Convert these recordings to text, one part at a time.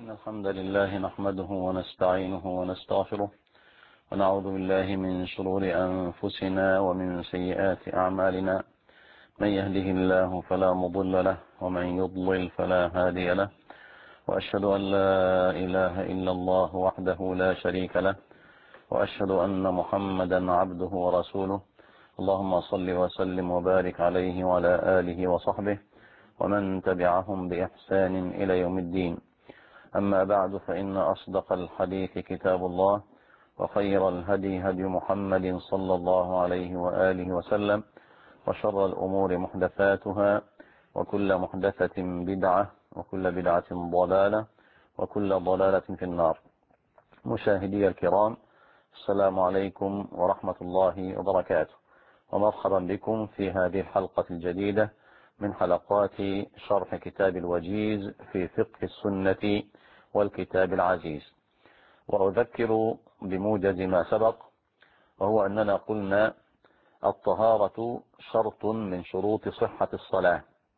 إن الحمد لله نحمده ونستعينه ونستغفره ونعوذ بالله من شرور أنفسنا ومن سيئات أعمالنا. من يهده الله فلا مضل له ومن يضلل فلا هادي له، وأشهد أن لا إله إلا الله وحده لا شريك له، وأشهد أن محمدا عبده ورسوله. اللهم صل وسلم وبارك عليه وعلى آله وصحبه ومن تبعهم بإحسان إلى يوم الدين. أما بعد، فإن أصدق الحديث كتاب الله، وخير الهدي هدي محمد صلى الله عليه وآله وسلم، وشر الأمور محدثاتها، وكل محدثة بدعة، وكل بدعة ضلالة، وكل ضلالة في النار. مشاهدي الكرام، السلام عليكم ورحمة الله وبركاته، ومرحبا بكم في هذه الحلقة الجديدة من حلقات شرح كتاب الوجيز في فقه السنة والكتاب العزيز. وأذكر بموجز ما سبق، وهو أننا قلنا الطهارة شرط من شروط صحة الصلاة،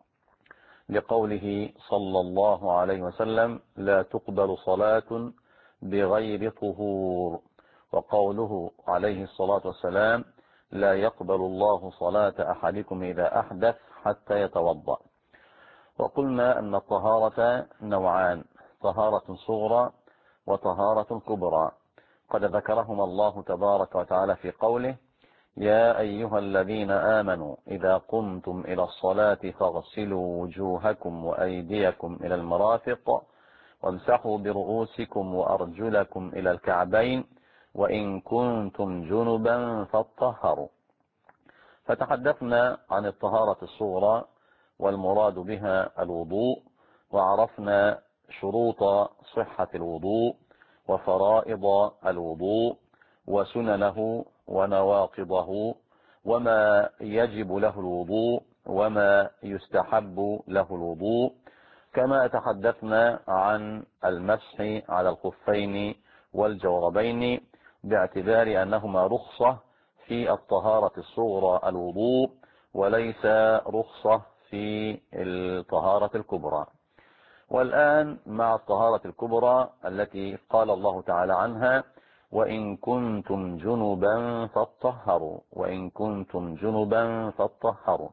لقوله صلى الله عليه وسلم: لا تقبل صلاة بغير طهور، وقوله عليه الصلاة والسلام: لا يقبل الله صلاة أحدكم إذا أحدث حتى يتوضأ. وقلنا أن الطهارة نوعان: طهارة صغرى وطهارة كبرى، قد ذكرهما الله تبارك وتعالى في قوله: يا أيها الذين آمنوا إذا قمتم إلى الصلاة فاغسلوا وجوهكم وأيديكم إلى المرافق وامسحوا برؤوسكم وأرجلكم إلى الكعبين وإن كنتم جنبا فاطهروا. فتحدثنا عن الطهارة الصغرى والمراد بها الوضوء، وعرفنا شروط صحة الوضوء وفرائض الوضوء وسننه ونواقضه وما يجب له الوضوء وما يستحب له الوضوء، كما تحدثنا عن المسح على الخفين والجوربين باعتبار أنهما رخصة في الطهارة الصغرى الوضوء، وليس رخصة في الطهارة الكبرى. والآن مع الطهارة الكبرى التي قال الله تعالى عنها: وإن كنتم جنبا فاطهروا، وإن كنتم جنبا فاطهروا.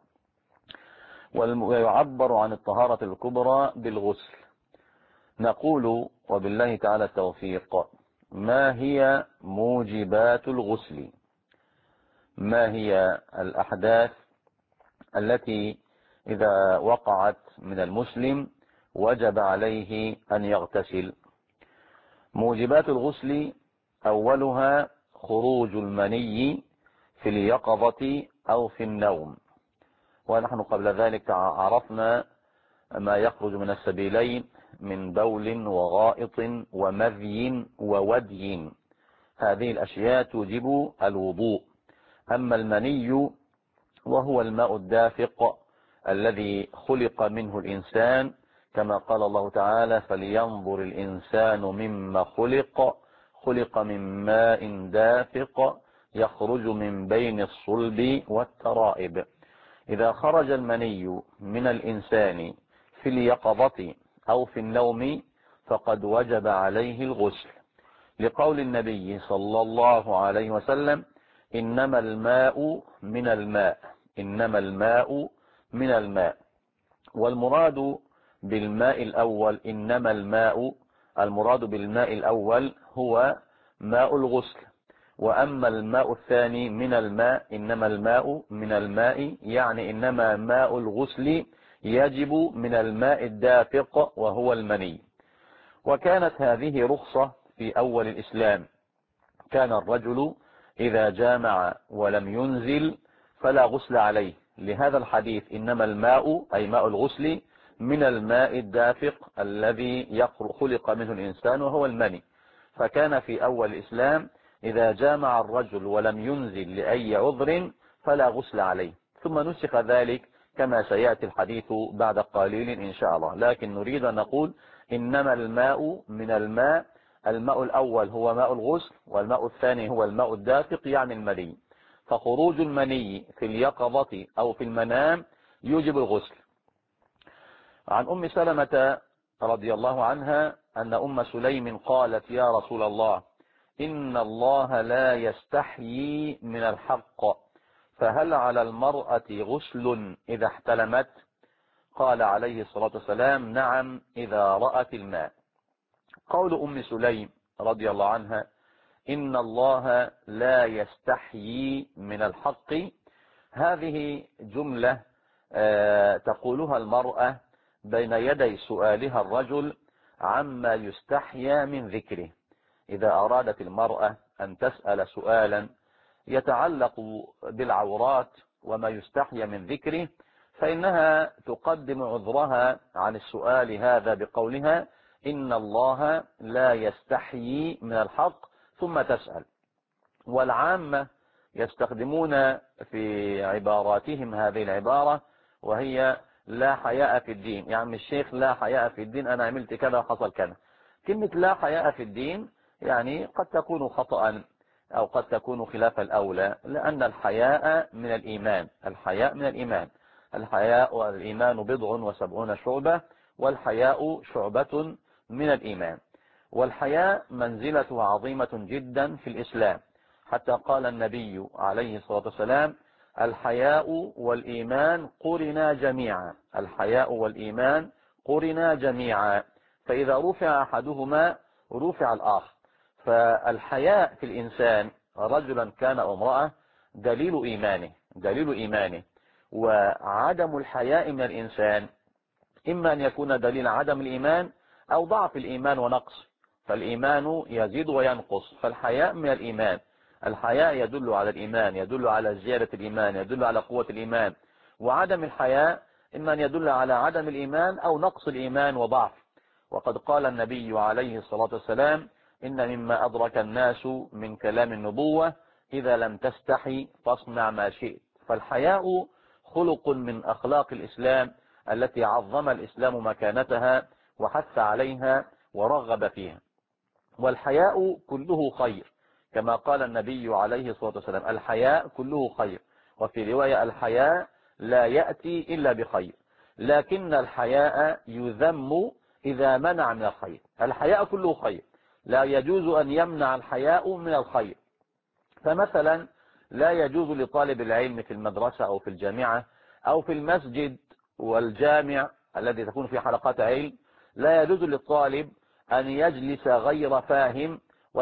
ويعبر عن الطهارة الكبرى بالغسل. نقول وبالله تعالى التوفيق: ما هي موجبات الغسل؟ ما هي الأحداث التي إذا وقعت من المسلم وجب عليه أن يغتسل؟ موجبات الغسل أولها خروج المني في اليقظة أو في النوم، ونحن قبل ذلك عرفنا ما يخرج من السبيلين من بول وغائط ومذي وودي. هذه الأشياء توجب الوضوء. أما المني وهو الماء الدافق الذي خلق منه الإنسان، كما قال الله تعالى: فلينظر الإنسان مما خلق من ماء دافق يخرج من بين الصلب والترائب. إذا خرج المني من الإنسان في اليقظة أو في النوم فقد وجب عليه الغسل، لقول النبي صلى الله عليه وسلم: إنما الماء من الماء، إنما الماء من الماء. والمراد بالماء الأول، إنما الماء، المراد بالماء الأول هو ماء الغسل. وأما الماء الثاني من الماء، إنما الماء من الماء، يعني إنما ماء الغسل يجب من الماء الدافق وهو المني. وكانت هذه رخصة في أول الإسلام. كان الرجل إذا جامع ولم ينزل فلا غسل عليه، لهذا الحديث: إنما الماء أي ماء الغسل من الماء الدافق الذي خلق منه الإنسان وهو المني. فكان في أول الإسلام إذا جامع الرجل ولم ينزل لأي عذر فلا غسل عليه، ثم نسخ ذلك كما سيأتي الحديث بعد قليل إن شاء الله. لكن نريد أن نقول: إنما الماء من الماء، الماء الأول هو ماء الغسل، والماء الثاني هو الماء الدافق يعني المني. فخروج المني في اليقظة أو في المنام يوجب الغسل. عن أم سلمة رضي الله عنها أن أم سليم قالت يا رسول الله إن الله لا يستحيي من الحق، فهل على المرأة غسل إذا احتلمت؟ قال عليه الصلاة والسلام نعم إذا رأت الماء. قول أم سليم رضي الله عنها إن الله لا يستحيي من الحق، هذه جملة تقولها المرأة بين يدي سؤالها الرجل عما يستحيا من ذكره. إذا أرادت المرأة أن تسأل سؤالا يتعلق بالعورات وما يستحيا من ذكره، فإنها تقدم عذرها عن السؤال هذا بقولها إن الله لا يستحيي من الحق ثم تسأل. والعامة يستخدمون في عباراتهم هذه العبارة وهي لا حياء في الدين. يا عم الشيخ لا حياء في الدين، أنا عملت كذا وحصل كذا. كلمة لا حياء في الدين يعني قد تكون خطأ أو قد تكون خلاف الأولى، لأن الحياء من الإيمان. الحياء من الإيمان. الحياء والإيمان 70 شعبة، والحياء شعبة من الإيمان. والحياء منزلته عظيمة جدا في الإسلام، حتى قال النبي عليه الصلاة والسلام الحياء والإيمان قرنا جميعا. الحياء والإيمان قرنا جميعا، فإذا رفع أحدهما رفع الآخر. فالحياء في الإنسان رجلا كان أو امرأة دليل إيمانه. وعدم الحياء من الإنسان إما أن يكون دليل عدم الإيمان أو ضعف الإيمان ونقص، فالإيمان يزيد وينقص، فالحياء من الإيمان. الحياء يدل على الإيمان، يدل على زيادة الإيمان، يدل على قوة الإيمان. وعدم الحياء إما أن يدل على عدم الإيمان أو نقص الإيمان وضعف. وقد قال النبي عليه الصلاة والسلام إن مما أدرك الناس من كلام النبوة إذا لم تستحي فاصنع ما شئت. فالحياء خلق من أخلاق الإسلام التي عظم الإسلام مكانتها وحث عليها ورغب فيها. والحياء كله خير، كما قال النبي عليه الصلاة والسلام الحياء كله خير. وفي رواية الحياء لا يأتي إلا بخير، لكن الحياء يذم إذا منع من الخير. الحياء كله خير، لا يجوز أن يمنع الحياء من الخير. فمثلا لا يجوز لطالب العلم في المدرسة أو في الجامعة أو في المسجد والجامع الذي تكون في حلقات علم، لا يجوز للطالب أن يجلس غير فاهم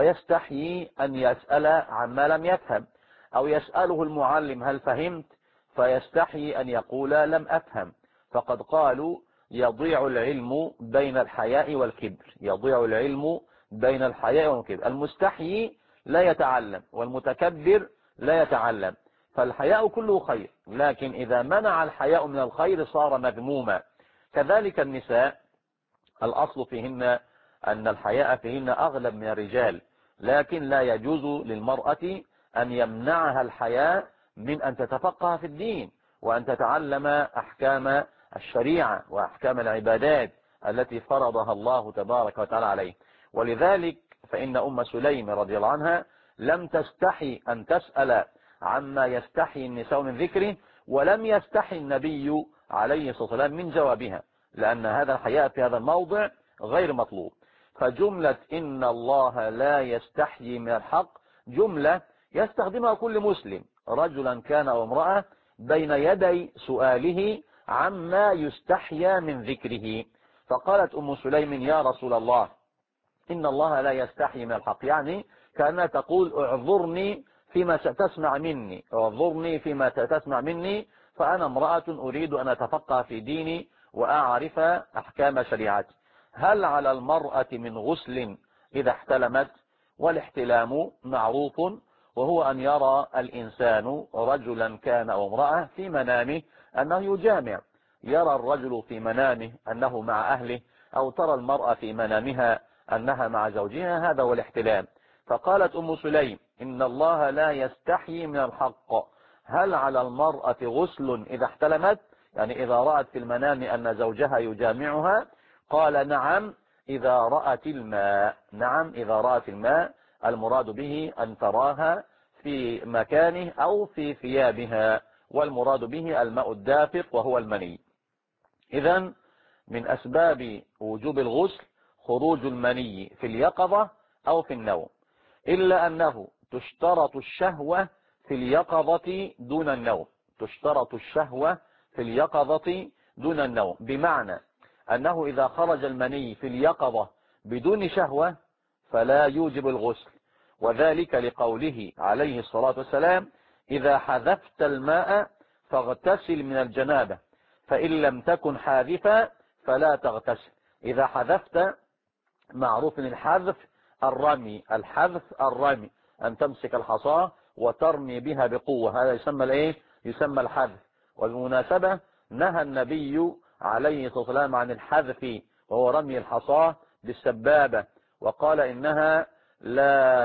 ويستحيي أن يسأل عما لم يفهم، أو يسأله المعلم هل فهمت فيستحيي أن يقول لم أفهم. فقد قالوا يضيع العلم بين الحياء والكبر. يضيع العلم بين الحياء والكبر. المستحيي لا يتعلم والمتكبر لا يتعلم. فالحياء كله خير، لكن إذا منع الحياء من الخير صار مذموما. كذلك النساء الأصل فيهن أن الحياء فيهن أغلب من الرجال، لكن لا يجوز للمرأة أن يمنعها الحياء من أن تتفقه في الدين وأن تتعلم أحكام الشريعة وأحكام العبادات التي فرضها الله تبارك وتعالى عليه. ولذلك فإن أم سليم رضي الله عنها لم تستحي أن تسأل عما يستحي النساء من ذكره، ولم يستحي النبي عليه الصلاة والسلام من جوابها، لأن هذا الحياء في هذا الموضع غير مطلوب. فجملة إن الله لا يستحيي من الحق جملة يستخدمها كل مسلم رجلا كان أو امرأة بين يدي سؤاله عما يستحيا من ذكره. فقالت أم سليم يا رسول الله إن الله لا يستحيي من الحق، يعني كأنها تقول اعذرني فيما تسمع مني، اعذرني فيما تسمع مني، فأنا امرأة أريد أن أتفقه في ديني وأعرف أحكام شريعتي. هل على المرأة من غسل إذا احتلمت؟ والاحتلام معروف، وهو أن يرى الإنسان رجلا كان أو امرأة في منامه أنه يجامع. يرى الرجل في منامه أنه مع أهله، أو ترى المرأة في منامها أنها مع زوجها، هذا هو الاحتلام. فقالت أم سليم إن الله لا يستحيي من الحق، هل على المرأة غسل إذا احتلمت؟ يعني إذا رأت في المنام أن زوجها يجامعها. قال نعم إذا رأت الماء. نعم إذا رأت الماء، المراد به أن تراها في مكانه أو في ثيابها، والمراد به الماء الدافق وهو المني. إذن من أسباب وجوب الغسل خروج المني في اليقظة أو في النوم، إلا أنه تشترط الشهوة في اليقظة دون النوم. تشترط الشهوة في اليقظة دون النوم، بمعنى أنه إذا خرج المني في اليقظة بدون شهوة فلا يوجب الغسل، وذلك لقوله عليه الصلاة والسلام: إذا حذفت الماء فاغتسل من الجنابة، فإن لم تكن حاذفا فلا تغتسل. إذا حذفت، معروف من الحذف الرمي، الحذف الرمي، أن تمسك الحصاة وترمي بها بقوة، هذا يسمى الايه؟ يسمى الحذف. والمناسبة نهى النبي عليه الصلاة والسلام عن الحذف، وهو رمي الحصاة بالسبابة، وقال إنها لا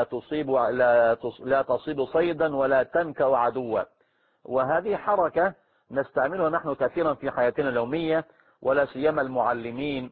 تصيب صيدا ولا تنكأ عدوا. وهذه حركة نستعملها نحن كثيرا في حياتنا اليومية، ولا سيما المعلمين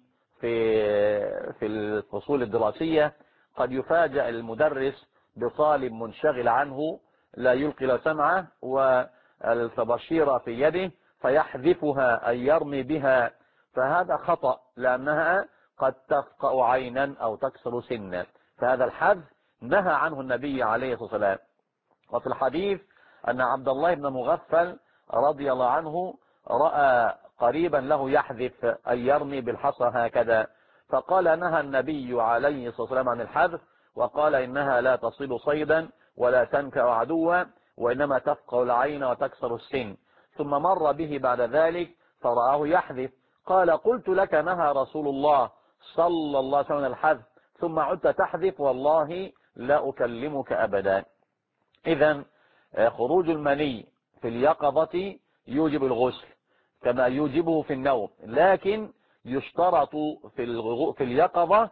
في الفصول الدراسية. قد يفاجأ المدرس بطالب منشغل عنه لا يلقي له سمعه والطباشيرة في يده فيحذفها أي يرمي بها، فهذا خطأ، لأنها قد تفقأ عينا أو تكسر سنا، فهذا الحذف نهى عنه النبي عليه الصلاة والسلام. وفي الحديث أن عبد الله بن مغفل رضي الله عنه رأى قريبا له يحذف أن يرمي بالحصى هكذا، فقال: نهى النبي عليه الصلاة والسلام عن الحذف، وقال إنها لا تصيد صيدا ولا تنكأ عدوا، وإنما تفقأ العين وتكسر السن. ثم مر به بعد ذلك فرآه يحذف، قال: قلت لك نهى رسول الله صلى الله عليه وسلم الحذف ثم عدت تحذف، والله لا أكلمك أبدا. إذن خروج المني في اليقظة يوجب الغسل كما يوجبه في النوم، لكن يشترط في اليقظة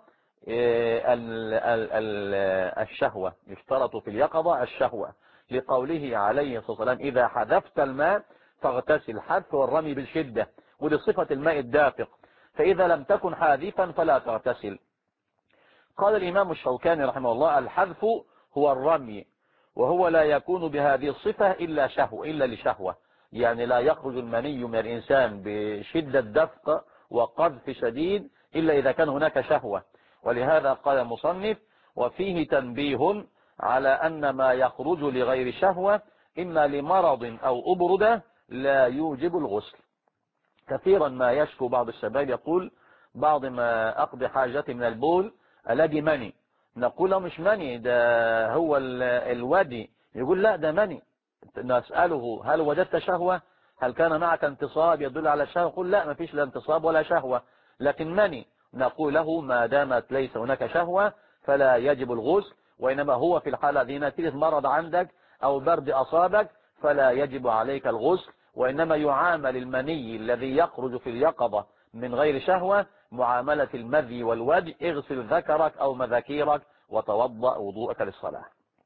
الشهوة، يشترط في اليقظة الشهوة، لقوله عليه الصلاة والسلام: إذا حذفت الماء فاغتسل. الحذف والرمي بالشدة، ولصفة الماء الدافق، فإذا لم تكن حاذفا فلا تغتسل. قال الإمام الشوكاني رحمه الله: الحذف هو الرمي، وهو لا يكون بهذه الصفة إلا لشهوة، يعني لا يخرج المني من الإنسان بشدة دفق وقذف شديد إلا إذا كان هناك شهوة. ولهذا قال المصنف: وفيه تنبيه على أن ما يخرج لغير شهوة إما لمرض أو أبردة لا يوجب الغسل. كثيرا ما يشكو بعض الشباب يقول: بعض ما أقضي حاجتي من البول ألاقي مني، نقول له: مش مني، ده هو الودي. يقول: لا، ده مني. نسأله: هل وجدت شهوة؟ هل كان معك انتصاب يدل على الشهوة؟ يقول: لا، ما فيش لا انتصاب ولا شهوة، لكن مني. نقول له: ما دامت ليس هناك شهوة فلا يجب الغسل، وإنما هو في الحالة دي نتيجة مرض عندك أو برد أصابك، فلا يجب عليك الغسل، وإنما يعامل المني الذي يخرج في اليقظة من غير شهوة معاملة المذي والودي: اغسل ذكرك أو مذاكيرك وتوضأ وضوءك للصلاة.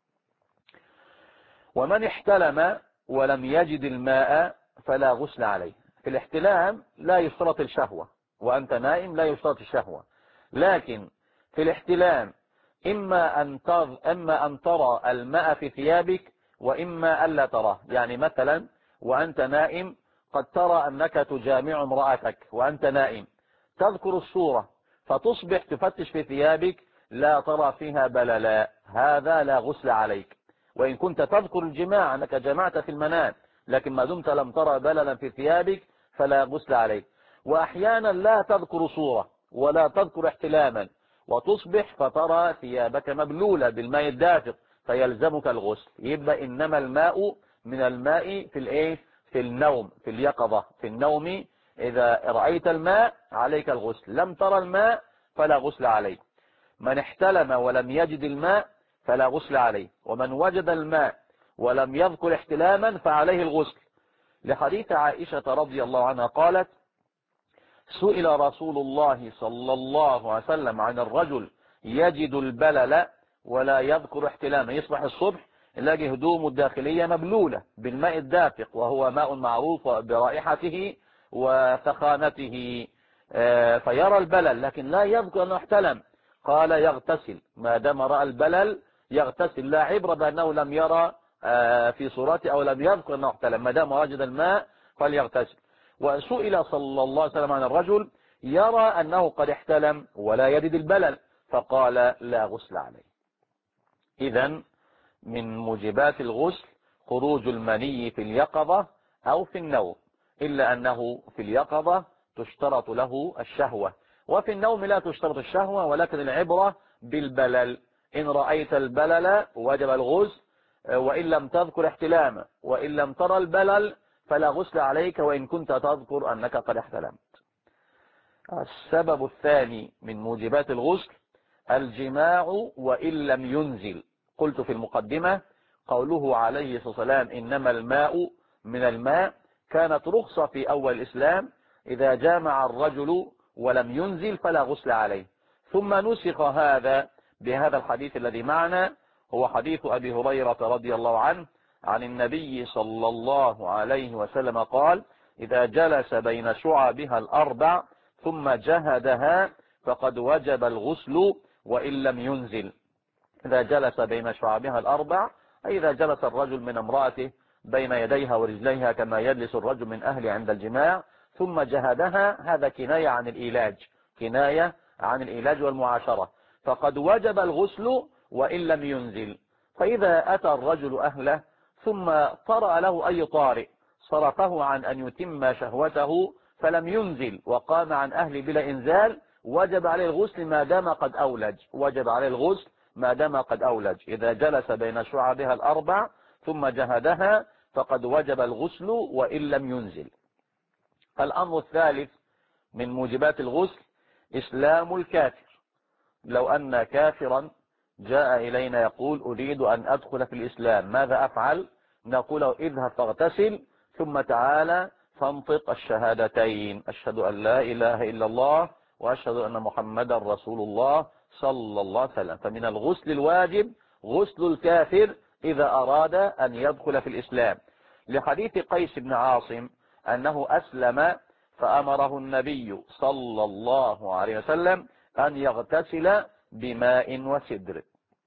ومن احتلم ولم يجد الماء فلا غسل عليه. في الاحتلام لا يشترط الشهوة، وأنت نائم لا يشترط الشهوة، لكن في الاحتلام إما أن ترى الماء في ثيابك وإما ألا تراه. يعني مثلا وأنت نائم قد ترى أنك تجامع امرأتك وأنت نائم، تذكر الصورة فتصبح تفتش في ثيابك لا ترى فيها بللا، هذا لا غسل عليك. وإن كنت تذكر الجماع أنك جمعت في المنام، لكن ما دمت لم ترى بللا في ثيابك فلا غسل عليك. وأحيانا لا تذكر صورة ولا تذكر احتلاما وتصبح فترى ثيابك مبلولة بالماء الدافق فيلزمك الغسل. يبقى إنما الماء من الماء في النوم، في اليقظة، في النوم. إذا رأيت الماء عليك الغسل، لم ترى الماء فلا غسل عليك. من احتلم ولم يجد الماء فلا غسل عليه، ومن وجد الماء ولم يذكر احتلاما فعليه الغسل، لحديث عائشة رضي الله عنها قالت: سئل رسول الله صلى الله عليه وسلم عن الرجل يجد البلل ولا يذكر احتلاما، يصبح الصبح يلاقي هدومه الداخلية مبلولة بالماء الدافق، وهو ماء معروف برائحته وثخانته، فيرى البلل لكن لا يذكر أنه احتلم. قال: يغتسل، ما دام رأى البلل يغتسل، لا عبرة بأنه لم يرى في صورته أو لم يذكر أنه احتلم، ما دام وجد الماء فليغتسل. وسئل صلى الله عليه وسلم عن الرجل يرى أنه قد احتلم ولا يجد البلل، فقال لا غسل عليه. إذن من موجبات الغسل خروج المني في اليقظة أو في النوم، إلا أنه في اليقظة تشترط له الشهوة، وفي النوم لا تشترط الشهوة، ولكن العبرة بالبلل. إن رأيت البلل وجب الغسل، وإن لم تذكر احتلاما، وإن لم ترى البلل فلا غسل عليك وإن كنت تذكر أنك قد احتلمت. السبب الثاني من موجبات الغسل الجماع وإن لم ينزل. قلت في المقدمة قوله عليه الصلاة والسلام إنما الماء من الماء كانت رخصة في أول الإسلام، إذا جامع الرجل ولم ينزل فلا غسل عليه. ثم نسخ هذا بهذا الحديث الذي معنا، هو حديث أبي هريرة رضي الله عنه عن النبي صلى الله عليه وسلم قال إذا جلس بين شعبها الأربع ثم جهدها فقد وجب الغسل وإن لم ينزل. إذا جلس بين شعبها الأربع أي إذا جلس الرجل من امرأته بين يديها ورجليها كما يجلس الرجل من أهله عند الجماع ثم جهدها، هذا كناية عن الإيلاج، كناية عن الإيلاج والمعاشرة، فقد وجب الغسل وإن لم ينزل. فإذا أتى الرجل أهله ثم طرأ له أي طارئ صرفه عن أن يتم شهوته فلم ينزل وقام عن أهله بلا إنزال، وجب عليه الغسل ما دام قد أولج، وجب عليه الغسل ما دام قد أولج. إذا جلس بين شعبها الأربع ثم جهدها فقد وجب الغسل وإن لم ينزل. الأمر الثالث من موجبات الغسل إسلام الكافر. لو أن كافرا جاء إلينا يقول أريد أن أدخل في الإسلام ماذا أفعل؟ نقول له اذهب فاغتسل ثم تعالى فانطق الشهادتين أشهد أن لا إله إلا الله وأشهد أن محمدا رسول الله صلى الله عليه وسلم. فمن الغسل الواجب غسل الكافر إذا أراد أن يدخل في الإسلام، لحديث قيس بن عاصم أنه أسلم فأمره النبي صلى الله عليه وسلم أن يغتسل بماء وسدر.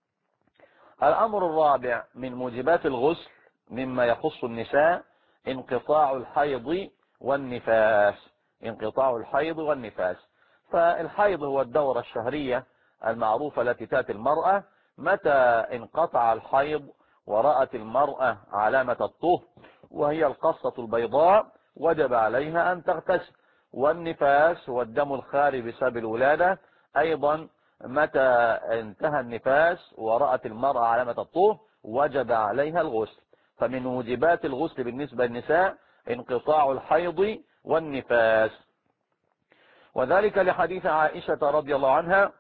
الأمر الرابع من موجبات الغسل مما يخص النساء انقطاع الحيض والنفاس. انقطاع الحيض والنفاس. فالحيض هو الدورة الشهرية المعروفة التي تأتي المرأة، متى انقطع الحيض ورأت المرأة علامة الطهر وهي القصة البيضاء وجب عليها أن تغتسل. والنفاس هو الدم الخارج بسبب الولادة، أيضا متى انتهى النفاس ورأت المرأة علامة الطهر وجب عليها الغسل. فمن موجبات الغسل بالنسبة للنساء انقطاع الحيض والنفاس، وذلك لحديث عائشة رضي الله عنها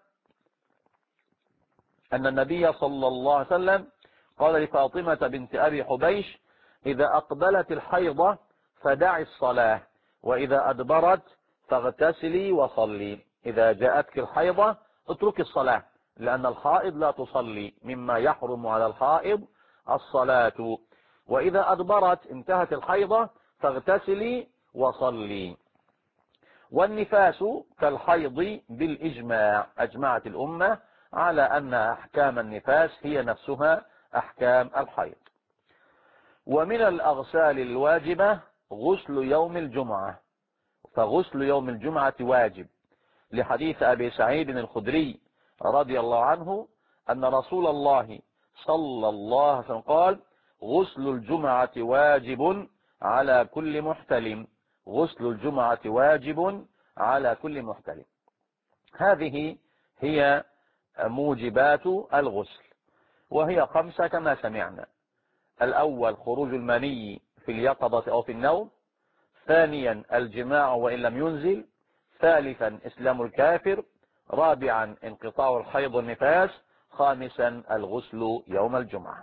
أن النبي صلى الله عليه وسلم قال لفاطمة بنت أبي حبيش إذا أقبلت الحيضة فدعي الصلاة وإذا أدبرت فاغتسلي وصلي. إذا جاءتك الحيضة اترك الصلاة، لأن الحائض لا تصلي، مما يحرم على الحائض الصلاة. وإذا أدبرت انتهت الحيضة فاغتسلي وصلي. والنفاس كالحيض بالإجماع، أجمعت الأمة على أن أحكام النفاس هي نفسها أحكام الحيض. ومن الأغسال الواجبة غسل يوم الجمعة، فغسل يوم الجمعة واجب، لحديث أبي سعيد الخدري رضي الله عنه أن رسول الله صلى الله عليه وسلم قال غسل الجمعة واجب على كل محتلم. غسل الجمعة واجب على كل محتلم. هذه هي موجبات الغسل، وهي 5 كما سمعنا. الأول خروج المني في اليقظة أو في النوم، ثانيا الجماع وإن لم ينزل، ثالثا إسلام الكافر، رابعا انقطاع الحيض والنفاس، خامسا الغسل يوم الجمعة.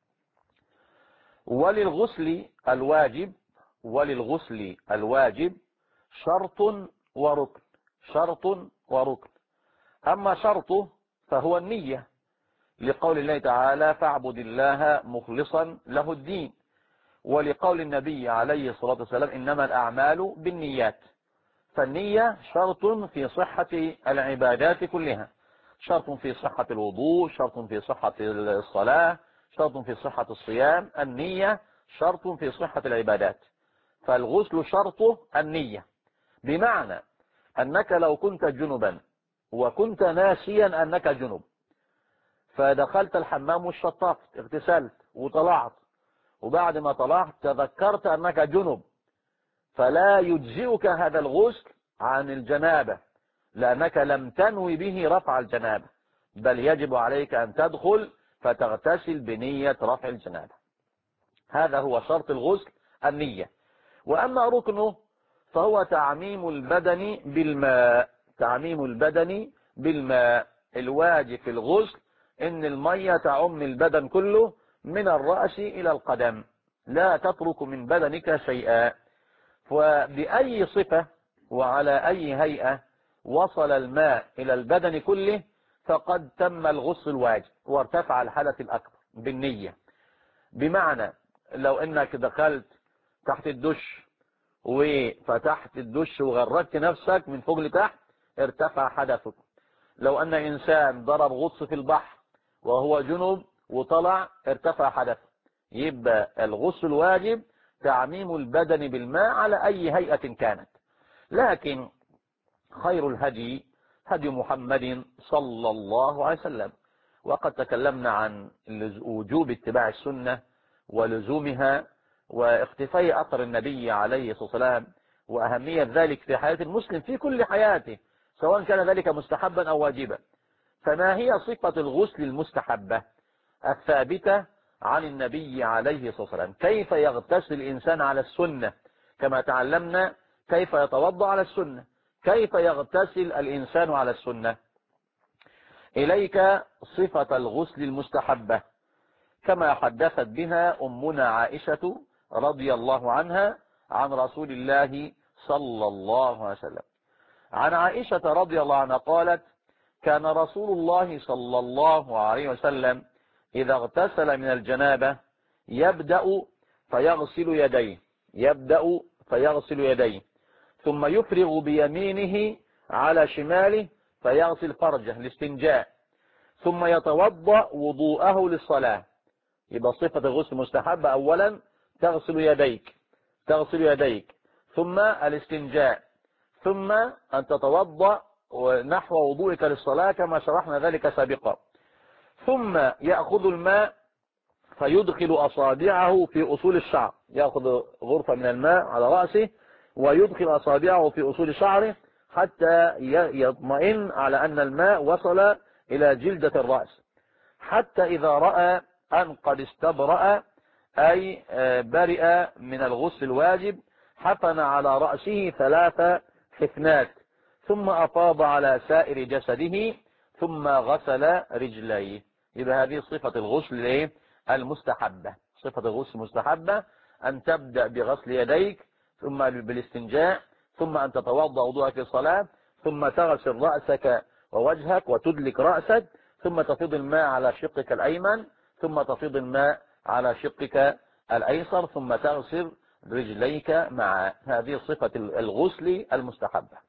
وللغسل الواجب شرط وركن. شرط وركن. أما شرطه فهو النية، لقول الله تعالى فاعبد الله مخلصا له الدين، ولقول النبي عليه الصلاة والسلام إنما الأعمال بالنيات. فالنية شرط في صحة العبادات كلها، شرط في صحة الوضوء، شرط في صحة الصلاة، شرط في صحة الصيام. النية شرط في صحة العبادات، فالغسل شرطه النية، بمعنى أنك لو كنت جنبا وكنت ناسيا أنك جنب، فدخلت الحمام والشطفت، اغتسلت وطلعت، وبعد ما طلعت تذكرت أنك جنب، فلا يجزئك هذا الغسل عن الجنابة، لأنك لم تنوي به رفع الجنابة، بل يجب عليك أن تدخل فتغتسل بنية رفع الجنابة. هذا هو شرط الغسل، النية. وأما ركنه فهو تعميم البدن بالماء. تعميم البدن بالماء، الواجب في الغسل إن المية تعم البدن كله من الرأس إلى القدم، لا تترك من بدنك شيئا. وبأي صفة وعلى أي هيئة وصل الماء إلى البدن كله فقد تم الغسل الواجب وارتفع الحدث الأكبر بالنية. بمعنى لو انك دخلت تحت الدش وفتحت الدش وغرقت نفسك من فوق لتحت ارتفع حدثك. لو ان انسان ضرب غطس في البحر وهو جنب وطلع ارتفع حدثه. يبقى الغسل الواجب تعميم البدن بالماء على اي هيئة كانت. لكن خير الهدي هدي محمد صلى الله عليه وسلم، وقد تكلمنا عن وجوب اتباع السنة ولزومها واختفاء أثر النبي عليه الصلاة والسلام وأهمية ذلك في حياة المسلم في كل حياته سواء كان ذلك مستحبا أو واجبا. فما هي صفة الغسل المستحبة الثابتة عن النبي عليه الصلاة والسلام؟ كيف يغتسل الإنسان على السنة كما تعلمنا؟ كيف يتوضأ على السنة؟ كيف يغتسل الإنسان على السنة؟ إليك صفة الغسل المستحبة كما حدثت بها أمنا عائشة رضي الله عنها عن رسول الله صلى الله عليه وسلم. عن عائشة رضي الله عنها قالت: كان رسول الله صلى الله عليه وسلم إذا اغتسل من الجنابة يبدأ فيغسل يديه ثم يفرغ بيمينه على شماله فيغسل فرجه الاستنجاء ثم يتوضأ وضوءه للصلاة. يبقى صفة الغسل مستحبة: أولا تغسل يديك ثم الاستنجاء ثم أن تتوضأ نحو وضوءك للصلاة كما شرحنا ذلك سابقا، ثم يأخذ الماء فيدخل أصابعه في أصول الشعر، يأخذ غرفة من الماء على رأسه ويدخل أصابعه في أصول شعره حتى يطمئن على أن الماء وصل إلى جلدة الرأس، حتى إذا رأى أن قد استبرأ أي برئ من الغسل الواجب حفن على رأسه 3 حفنات ثم أفاض على سائر جسده ثم غسل رجليه. يبقى هذه صفة الغسل المستحبة. صفة الغسل المستحبة أن تبدأ بغسل يديك ثم بالاستنجاء ثم أن تتوضأ وضوءك في الصلاة ثم تغسل رأسك ووجهك وتدلك رأسك ثم تفيض الماء على شقك الأيمن ثم تفيض الماء على شقك الأيسر ثم تغسل رجليك مع هذه صفة الغسل المستحبة.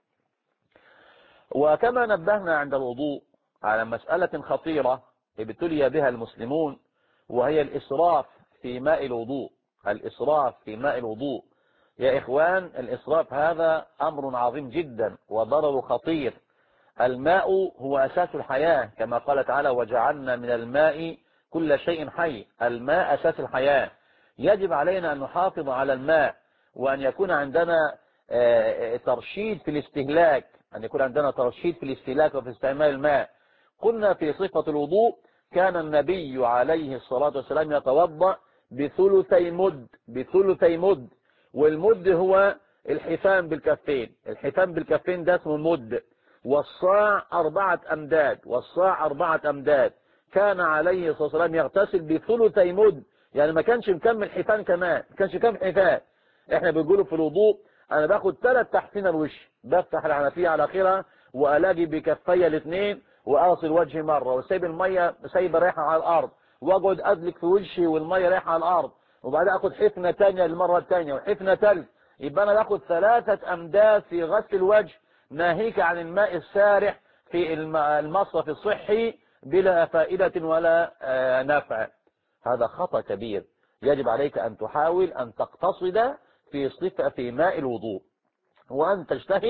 وكما نبهنا عند الوضوء على مسألة خطيرة ابتلي بها المسلمون وهي الإسراف في ماء الوضوء. الإسراف في ماء الوضوء يا إخوان، الإسراف هذا أمر عظيم جدا وضرر خطير. الماء هو أساس الحياة كما قال تعالى: وجعلنا من الماء كل شيء حي. الماء أساس الحياة. يجب علينا أن نحافظ على الماء وأن يكون عندنا ترشيد في الاستهلاك، وفي استعمال الماء. قلنا في صفة الوضوء: كان النبي عليه الصلاة والسلام يتوضأ بثلثي مد، والمد هو الحفان بالكفين. الحفان بالكفين ده اسمه المد، والصاع 4 أمداد. كان عليه الصلاة والسلام يغتسل بثلثي مد، يعني ما كانش مكمل حفان كمان، ما كانش مكمل حفان. احنا بنقوله في الوضوء: انا باخد 3 تحتين الوش، بفتح الحنفية على اخرها والاقي بكفي الاثنين واغسل وجهي مرة وسيب المية سايبه رايحة على الارض واقعد ادلك في وشي والمية رايحة على الارض، وبعدين اخد حفنة تانية المرة التانية وحفنة تالت. يبقى انا باخد 3 امداد في غسل الوجه، ناهيك عن الماء السارح في المصرف الصحي بلا فائدة ولا نفع. هذا خطأ كبير. يجب عليك أن تحاول أن تقتصد في ماء الوضوء وأن تجتهد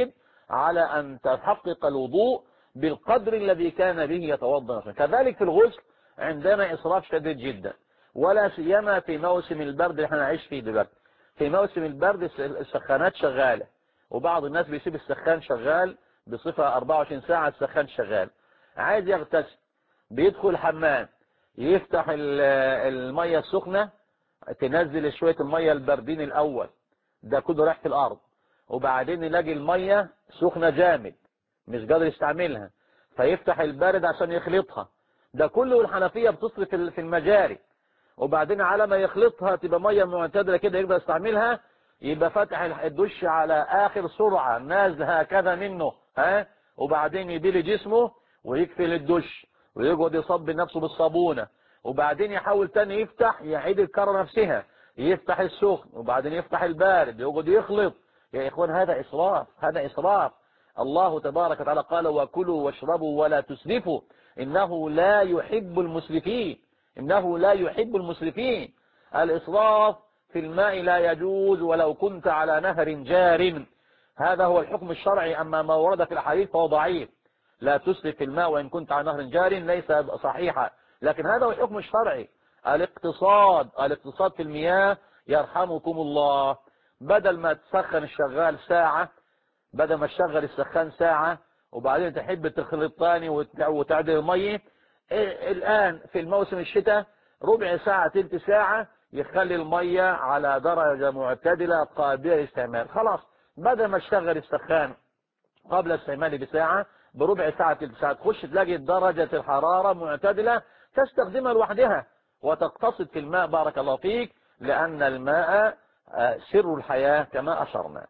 على أن تحقق الوضوء بالقدر الذي كان به يتوضأ. كذلك في الغسل عندنا إسراف شديد جدا، ولا سيما في موسم البرد اللي احنا نعيش فيه دلوقتي. في موسم البرد السخانات شغالة، وبعض الناس بيسيب السخان شغال بصفة 24 ساعة، السخان شغال، عايز يغتسل بيدخل الحمام يفتح المية السخنة، تنزل شوية المية الباردين الأول، ده كله رايح في الأرض، وبعدين يلاقي المية سخنة جامد مش قادر يستعملها، فيفتح البارد عشان يخلطها، ده كله الحنفية بتصرف في المجاري، وبعدين على ما يخلطها تبقى مية معتدلة كده يقدر يستعملها، يبقى فاتح الدش على آخر سرعة نازل هكذا منه، وبعدين يديل جسمه ويكفل الدش ويقعد يصب نفسه بالصابونة، وبعدين يحاول تاني يفتح، يعيد الكرة نفسها، يفتح السخن وبعدين يفتح البارد، يقعد يخلط. يا إخوان هذا إسراف، هذا إسراف. الله تبارك وتعالى قال وكلوا واشربوا ولا تسرفوا إنه لا يحب المسرفين، إنه لا يحب المسرفين. الإسراف في الماء لا يجوز ولو كنت على نهر جار، هذا هو الحكم الشرعي. أما ما ورد في الحديث فهو ضعيف، لا تسرف في الماء وإن كنت على نهر جار ليس صحيحا، لكن هذا هو الحكم الشرعي. الاقتصاد في المياه يرحمكم الله، بدل ما تسخن الشغال ساعة، بدل ما تشغل السخان ساعة وبعدين تحب تخلط ثاني وتعدل المية، الآن في الموسم الشتاء ربع ساعة تلت ساعة يخلي المية على درجة معتدلة قابلة للاستعمال، خلاص. بدل ما تشغل السخان قبل استعماله بساعة، بربع ساعة تلت ساعة تخش تلاقي درجة الحرارة معتدلة تستخدمها لوحدها وتقتصد في الماء. بارك الله فيك، لأن الماء سر الحياة كما أشرنا.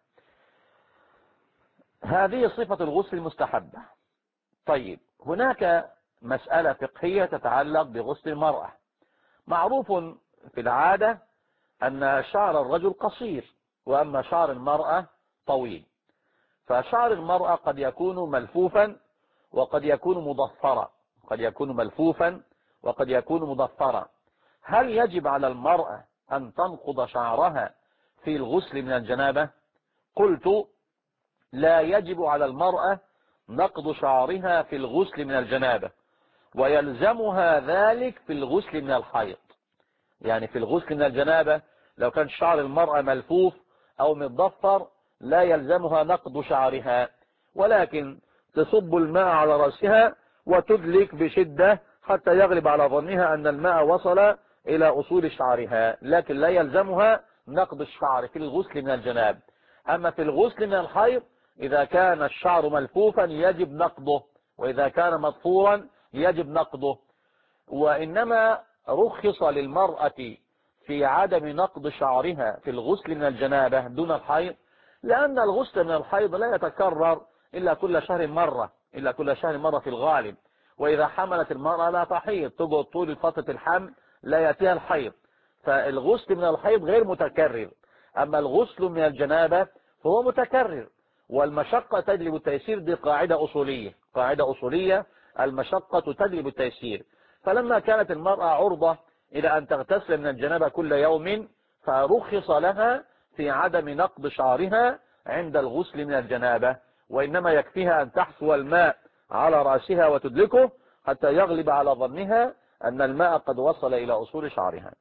هذه صفة الغسل المستحبة. طيب، هناك مسألة فقهية تتعلق بغسل المرأة. معروف في العادة أن شعر الرجل قصير، وأما شعر المرأة طويل، فشعر المرأة قد يكون ملفوفا وقد يكون مضفرا، قد يكون ملفوفا وقد يكون مضفرا. هل يجب على المرأة أن تنقض شعرها في الغسل من الجنابة؟ قلت لا يجب على المرأة نقض شعرها في الغسل من الجنابة، ويلزمها ذلك في الغسل من الحيض. يعني في الغسل من الجنابة لو كان شعر المرأة ملفوف أو متضفر لا يلزمها نقض شعرها، ولكن تصب الماء على رأسها وتدلك بشدة حتى يغلب على ظنها أن الماء وصل إلى أصول شعرها، لكن لا يلزمها نقض الشعر في الغسل من الجناب. أما في الغسل من الحيض إذا كان الشعر ملفوفا يجب نقضه، وإذا كان مضفورا يجب نقضه. وإنما رخص للمرأة في عدم نقض شعرها في الغسل من الجنابة دون الحيض، لأن الغسل من الحيض لا يتكرر إلا كل شهر مرة، إلا كل شهر مرة في الغالب، وإذا حملت المرأة لا تحيض، تقعد طول فترة الحمل لا يأتيها الحيض، فالغسل من الحيض غير متكرر. أما الغسل من الجنابة فهو متكرر، والمشقة تجلب التيسير، دي قاعدة أصولية، قاعدة أصولية، المشقة تجلب التيسير. فلما كانت المرأة عرضة إلى أن تغتسل من الجنابة كل يوم فرخص لها في عدم نقض شعرها عند الغسل من الجنابة، وإنما يكفيها أن تحثو الماء على رأسها وتدلكه حتى يغلب على ظنها أن الماء قد وصل إلى أصول شعرها.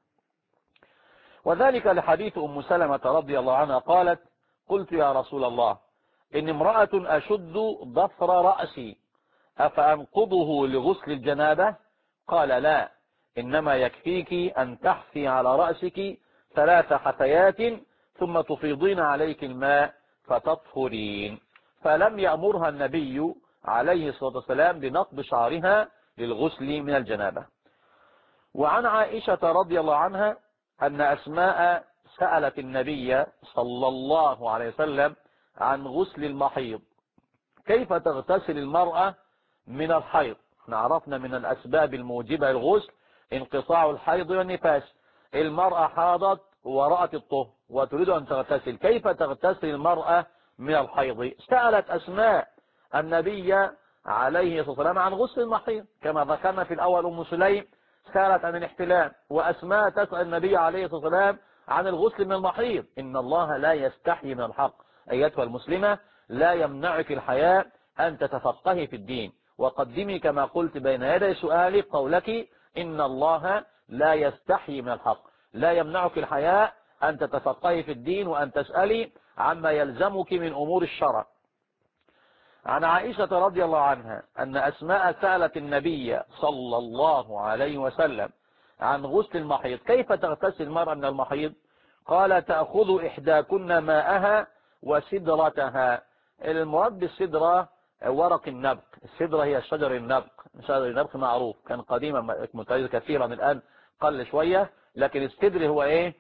وذلك لحديث أم سلمة رضي الله عنها قالت قلت يا رسول الله إن امرأة أشد ضفر رأسي أفأنقضه لغسل الجنابة؟ قال لا، إنما يكفيك أن تحثي على رأسك 3 حثيات ثم تفيضين عليك الماء فتطهرين. فلم يأمرها النبي عليه الصلاة والسلام بنقض شعرها للغسل من الجنابة. وعن عائشة رضي الله عنها أن أسماء سألت النبي صلى الله عليه وسلم عن غسل المحيض، كيف تغتسل المرأة من الحيض؟ احنا عرفنا من الأسباب الموجبة للغسل انقطاع الحيض والنفاس، المرأة حاضت ورأت الطهر وتريد أن تغتسل، كيف تغتسل المرأة من الحيض؟ سألت أسماء النبي عليه الصلاة والسلام عن غسل المحيض، كما ذكرنا في الأول أم سليم سألت عن الاحتلام، وأسماء تسأل النبي عليه الصلاة والسلام عن الغسل من المحيض. إن الله لا يستحي من الحق. أيتها المسلمة، لا يمنعك الحياء أن تتفقهي في الدين. وقدمي كما قلت بين يدي سؤالي قولك إن الله لا يستحي من الحق. لا يمنعك الحياء أن تتفقهي في الدين وأن تسألي عما يلزمك من أمور الشرع. عن عائشة رضي الله عنها أن أسماء سألت النبي صلى الله عليه وسلم عن غسل المحيض، كيف تغتسل المرأة من المحيض؟ قال تأخذ إحداكن ماءها وسدرتها. المراد بالسدرة ورق النبق. السدرة هي شجر النبق. شجر النبق معروف، كان قديما متجه كثيرا، الآن قل شوية، لكن السدر هو ايه؟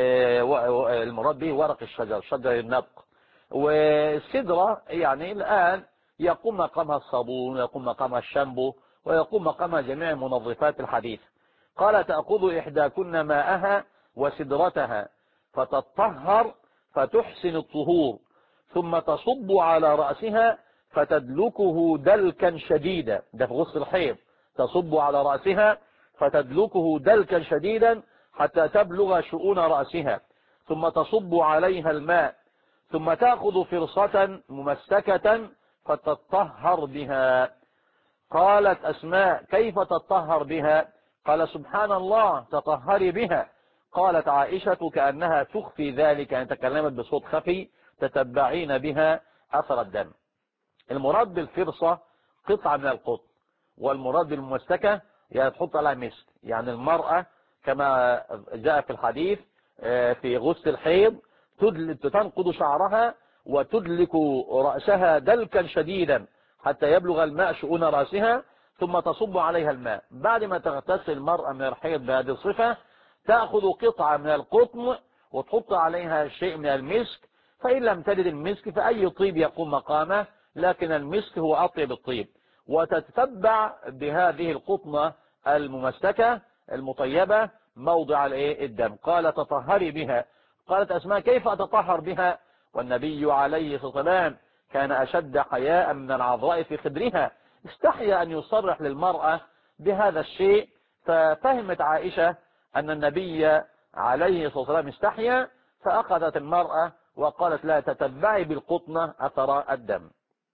المراد به ورق الشجر، شجر النبق. والسدرة يعني الآن يقوم مقامها الصابون، ويقوم مقامها الشامبو، ويقوم مقامها جميع منظفات الحديث. قال تأخذ إحداكن ماءها وسدرتها فتطهر فتحسن الطهور، ثم تصب على رأسها فتدلكه دلكا شديدا. ده في غسل الحيض. تصب على رأسها فتدلكه دلكا شديدا حتى تبلغ شؤون رأسها، ثم تصب عليها الماء، ثم تأخذ فرصة ممسكة فتطهر بها. قالت أسماء كيف تطهر بها؟ قال سبحان الله تطهري بها. قالت عائشة كأنها تخفي ذلك، يعني تكلمت بصوت خفي تتبعين بها أثر الدم. المراد بالفرصة قطعة من القطن، والمراد بالممسكة يعني تحط عليها مسك. يعني المرأة كما جاء في الحديث في غسل الحيض تنقض شعرها وتدلك رأسها دلكا شديدا حتى يبلغ الماء شؤون رأسها، ثم تصب عليها الماء. بعد ما تغتسل المرأة من الحيض بهذه الصفة تأخذ قطعة من القطن وتحط عليها شيء من المسك، فإن لم تجد المسك فأي طيب يقوم مقامه، لكن المسك هو أطيب الطيب، وتتبع بهذه القطنة الممسكة المطيبة موضع الدم. قال تطهري بها. قالت أسماء كيف أتطهر بها؟ والنبي عليه الصلاة والسلام كان أشد حياء من العذراء في خدرها، استحيا أن يصرح للمرأة بهذا الشيء، ففهمت عائشة أن النبي عليه الصلاة والسلام استحيا، فأخذت المرأة وقالت لا تتبعي بالقطنة أثر الدم،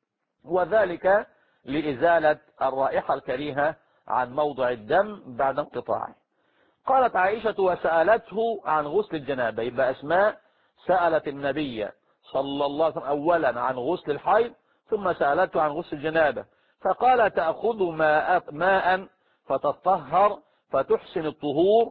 وذلك لإزالة الرائحة الكريهة عن موضع الدم بعد انقطاعه. قالت عائشة وسألته عن غسل الجنابة. يبقى أسماء سألت النبي صلى الله عليه وسلم أولا عن غسل الحيض، ثم سألته عن غسل الجنابة، فقال تأخذ ماء فتطهر فتحسن الطهور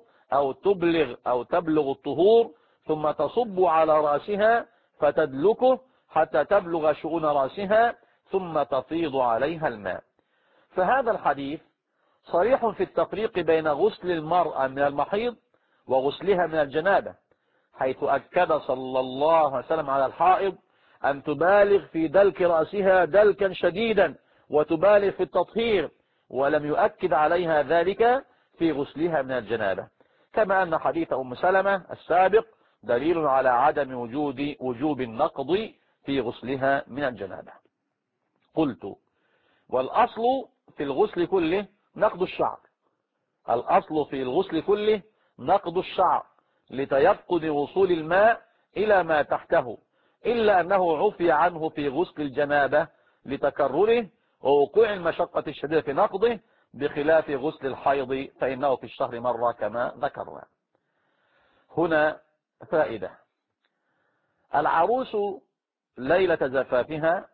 أو تبلغ الطهور، ثم تصب على رأسها فتدلكه حتى تبلغ شؤون رأسها، ثم تفيض عليها الماء. فهذا الحديث صريح في التفريق بين غسل المرأة من المحيض وغسلها من الجنابة، حيث أكد صلى الله عليه وسلم على الحائض أن تبالغ في دلك رأسها دلكا شديدا وتبالغ في التطهير، ولم يؤكد عليها ذلك في غسلها من الجنابة، كما أن حديث أم سلمة السابق دليل على عدم وجوب النقض في غسلها من الجنابة. قلت والأصل في الغسل كله نقض الشعر. الأصل في الغسل كله نقض الشعر لتيقن وصول الماء إلى ما تحته، إلا أنه عفي عنه في غسل الجنابة لتكرره ووقوع المشقة الشديدة في نقضه، بخلاف غسل الحيض فإنه في الشهر مرة كما ذكرنا. هنا فائدة: العروس ليلة زفافها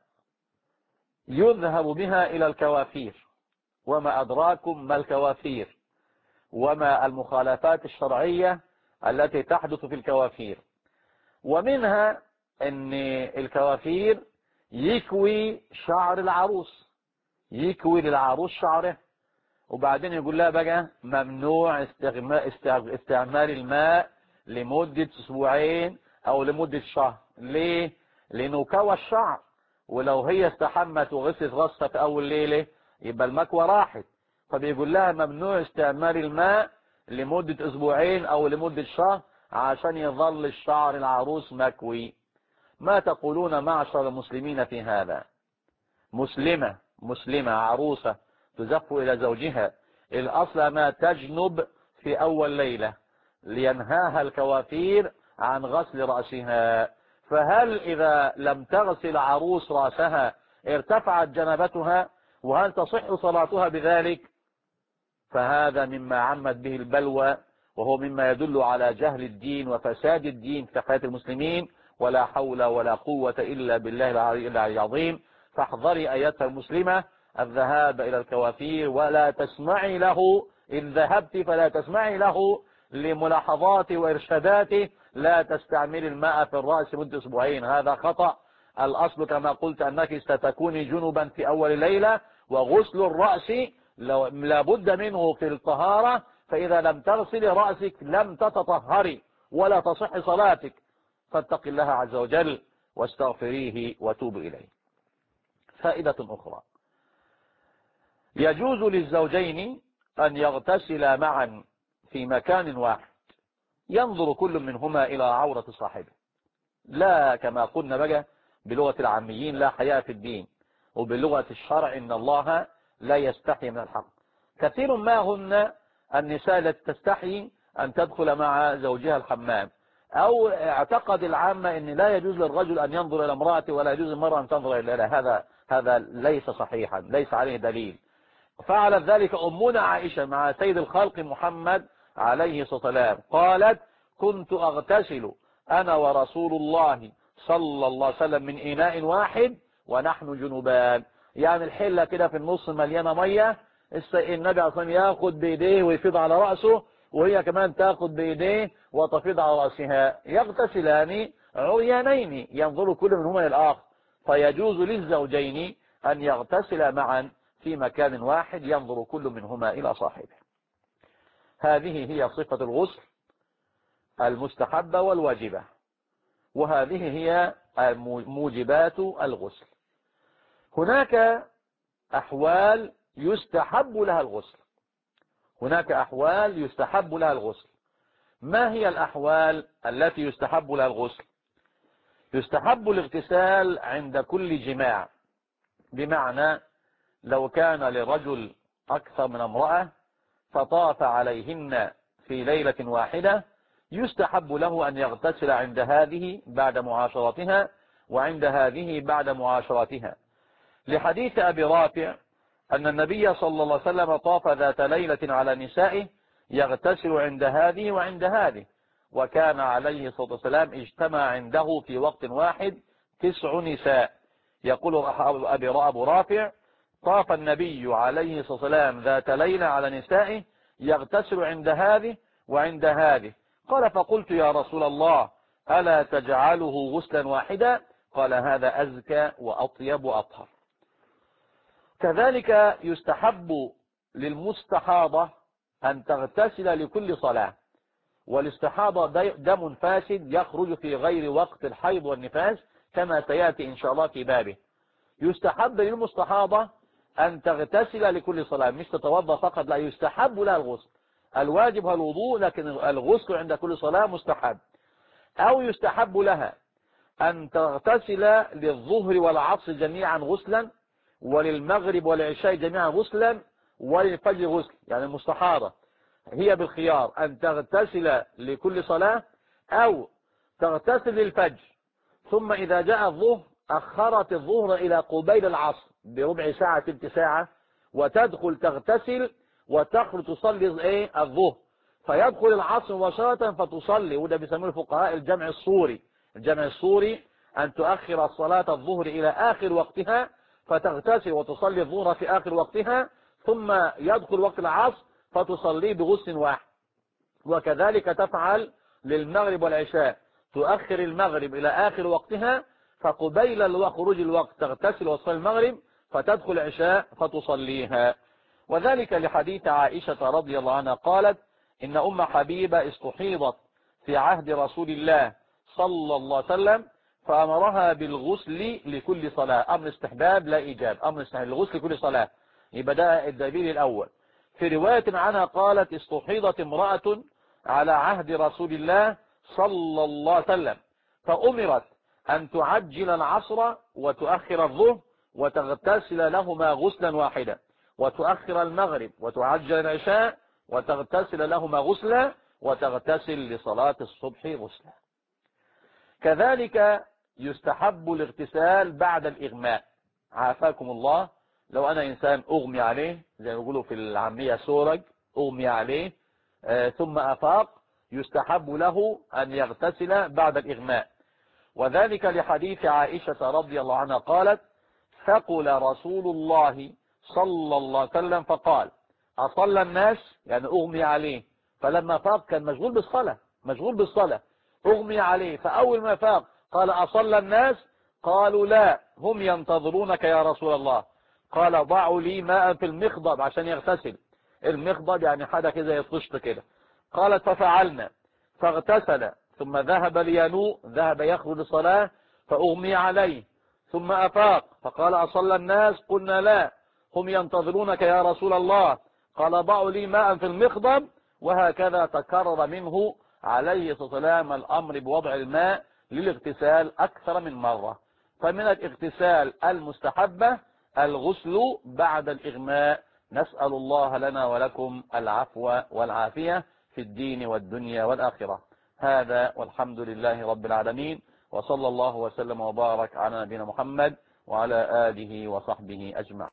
يذهب بها إلى الكوافير، وما أدراكم ما الكوافير وما المخالفات الشرعية التي تحدث في الكوافير. ومنها أن الكوافير يكوي شعر العروس، يكوي للعروس شعره، وبعدين يقول لها بقى ممنوع استعمال الماء لمدة أسبوعين أو لمدة شهر. ليه؟ لأنه كوى الشعر، ولو هي استحمت وغسلت غسة في أول ليلة يبقى المكوى راحت، فبيقول لها ممنوع استعمال الماء لمدة أسبوعين أو لمدة شهر عشان يظل الشعر العروس مكوي. ما تقولون معشر المسلمين في هذا؟ مسلمة عروسة تزف إلى زوجها، الأصل ما تجنب في أول ليلة لينهاها الكوافير عن غسل رأسها، فهل إذا لم تغسل عروس رأسها ارتفعت جنابتها؟ وهل تصح صلاتها بذلك؟ فهذا مما عمت به البلوى، وهو مما يدل على جهل الدين وفساد الدين في حياة المسلمين. ولا حول ولا قوة إلا بالله العلي العظيم. فاحذري أيتها المسلمة الذهاب إلى الكوافير، ولا تسمعي له إن ذهبت، فلا تسمعي له لملاحظاته وإرشاداته. لا تستعمل الماء في الرأس مدة أسبوعين، هذا خطأ. الأصل كما قلت أنك ستكوني جنبا في أول ليلة، وغسل الرأس لابد منه في الطهارة، فإذا لم تغسل رأسك لم تتطهري ولا تصح صلاتك. فاتق الله عز وجل واستغفريه وتوب إليه. فائدة أخرى: يجوز للزوجين أن يغتسلا معا في مكان واحد، ينظر كل منهما إلى عورة صاحبه، لا كما قلنا بقى بلغة العاميين لا حياء في الدين، وبلغة الشرع إن الله لا يستحي من الحق. كثير ما هن النساء التي تستحي أن تدخل مع زوجها الحمام، أو اعتقد العامة أن لا يجوز للرجل أن ينظر إلى امرأته ولا يجوز للمرأة أن تنظر إلى هذا ليس صحيحا، ليس عليه دليل. فعلت ذلك أمنا عائشة مع سيد الخلق محمد عليه الصلاة والسلام، قالت: كنت أغتسل أنا ورسول الله صلى الله عليه وسلم من إناء واحد ونحن جنبان. يعني الحلة كده في النص مليانة مية، النبي عليه الصلاة والسلام ياخد بيديه ويفيض على رأسه، وهي كمان تاخد بيديه وتفيض على رأسها، يغتسلان عريانين ينظر كل منهما للآخر. فيجوز للزوجين أن يغتسلا معا في مكان واحد ينظر كل منهما إلى صاحبه. هذه هي صفة الغسل المستحبة والواجبة، وهذه هي موجبات الغسل. هناك أحوال يستحب لها الغسل، هناك أحوال يستحب لها الغسل. ما هي الأحوال التي يستحب لها الغسل؟ يستحب الاغتسال عند كل جماع، بمعنى لو كان لرجل أكثر من امرأة فطاف عليهن في ليلة واحدة، يستحب له أن يغتسل عند هذه بعد معاشرتها، وعند هذه بعد معاشرتها، لحديث أبي رافع أن النبي صلى الله عليه وسلم طاف ذات ليلة على نسائه يغتسل عند هذه وعند هذه، وكان عليه الصلاة والسلام اجتمع عنده في وقت واحد 9 نساء. يقول أبو رافع: طاف النبي عليه الصلاة والسلام ذات ليلة على نسائه يغتسل عند هذه وعند هذه. قال: فقلت يا رسول الله ألا تجعله غسلا واحدا؟ قال: هذا أزكى وأطيب وأطهر. كذلك يستحب للمستحاضة أن تغتسل لكل صلاة، والاستحاضة دم فاسد يخرج في غير وقت الحيض والنفاس كما سيأتي إن شاء الله في بابه. يستحب للمستحاضة أن تغتسل لكل صلاة، مش تتوضأ فقط، لا، يستحب لها الغسل. الواجب هو الوضوء، لكن الغسل عند كل صلاة مستحب. أو يستحب لها أن تغتسل للظهر والعصر جميعا غسلا، وللمغرب والعشاء جميعا غسلا، وللفجر غسل. يعني المستحاضة هي بالخيار أن تغتسل لكل صلاة، أو تغتسل للفجر، ثم إذا جاء الظهر أخرت الظهر إلى قبيل العصر بربع ساعة 3 ساعة، وتدخل تغتسل وتخرج تصلي الظهر، فيدخل العصر مباشرة فتصلي. وده بيسموه الفقهاء الجمع الصوري. الجمع الصوري أن تؤخر صلاة الظهر إلى آخر وقتها، فتغتسل وتصلي الظهر في آخر وقتها، ثم يدخل وقت العصر فتصلي بغسل واحد. وكذلك تفعل للمغرب والعشاء، تؤخر المغرب إلى آخر وقتها، فقبيل خروج الوقت تغتسل وتصلي المغرب، فتدخل العشاء فتصليها. وذلك لحديث عائشة رضي الله عنها قالت: إن أم حبيبة استحيضت في عهد رسول الله صلى الله عليه وسلم، فأمرها بالغسل لكل صلاة. أمر استحباب لا إيجاب، أمر استحباب الغسل لكل صلاة. يبقى ده الدليل الأول. في رواية عنها قالت: استحيضت امرأة على عهد رسول الله صلى الله عليه وسلم، فأمرت أن تعجل العصر وتؤخر الظهر وتغتسل لهما غسلا واحدا، وتؤخر المغرب وتعجل العشاء وتغتسل لهما غسلا، وتغتسل لصلاة الصبح غسلا. كذلك يستحب الاغتسال بعد الإغماء. عافاكم الله، لو أنا إنسان أغمي عليه زي ما يقولوا في العامية سورج، أغمي عليه ثم أفاق، يستحب له أن يغتسل بعد الإغماء، وذلك لحديث عائشة رضي الله عنها قالت: ثقل رسول الله صلى الله عليه وسلم فقال: أصلى الناس، يعني أغمي عليه، فلما فاق كان مشغول بالصلاة، أغمي عليه، فأول ما فاق قال: أصلى الناس؟ قالوا: لا، هم ينتظرونك يا رسول الله. قال: ضعوا لي ماء في المخضب عشان يغتسل. المخضب يعني حاجة كده يطشت كده. قالت: ففعلنا، فاغتسل ثم ذهب لينوء، ذهب يخرج الصلاة، فأغمي عليه ثم أفاق فقال: أصلى الناس؟ قلنا: لا، هم ينتظرونك يا رسول الله. قال: ضعوا لي ماء في المخضب. وهكذا تكرر منه عليه الصلاة والسلام الأمر بوضع الماء للاغتسال أكثر من مرة. فمن الاغتسال المستحبة الغسل بعد الإغماء. نسأل الله لنا ولكم العفو والعافية في الدين والدنيا والآخرة. هذا والحمد لله رب العالمين، وصلى الله وسلم وبارك على نبينا محمد وعلى آله وصحبه أجمعين.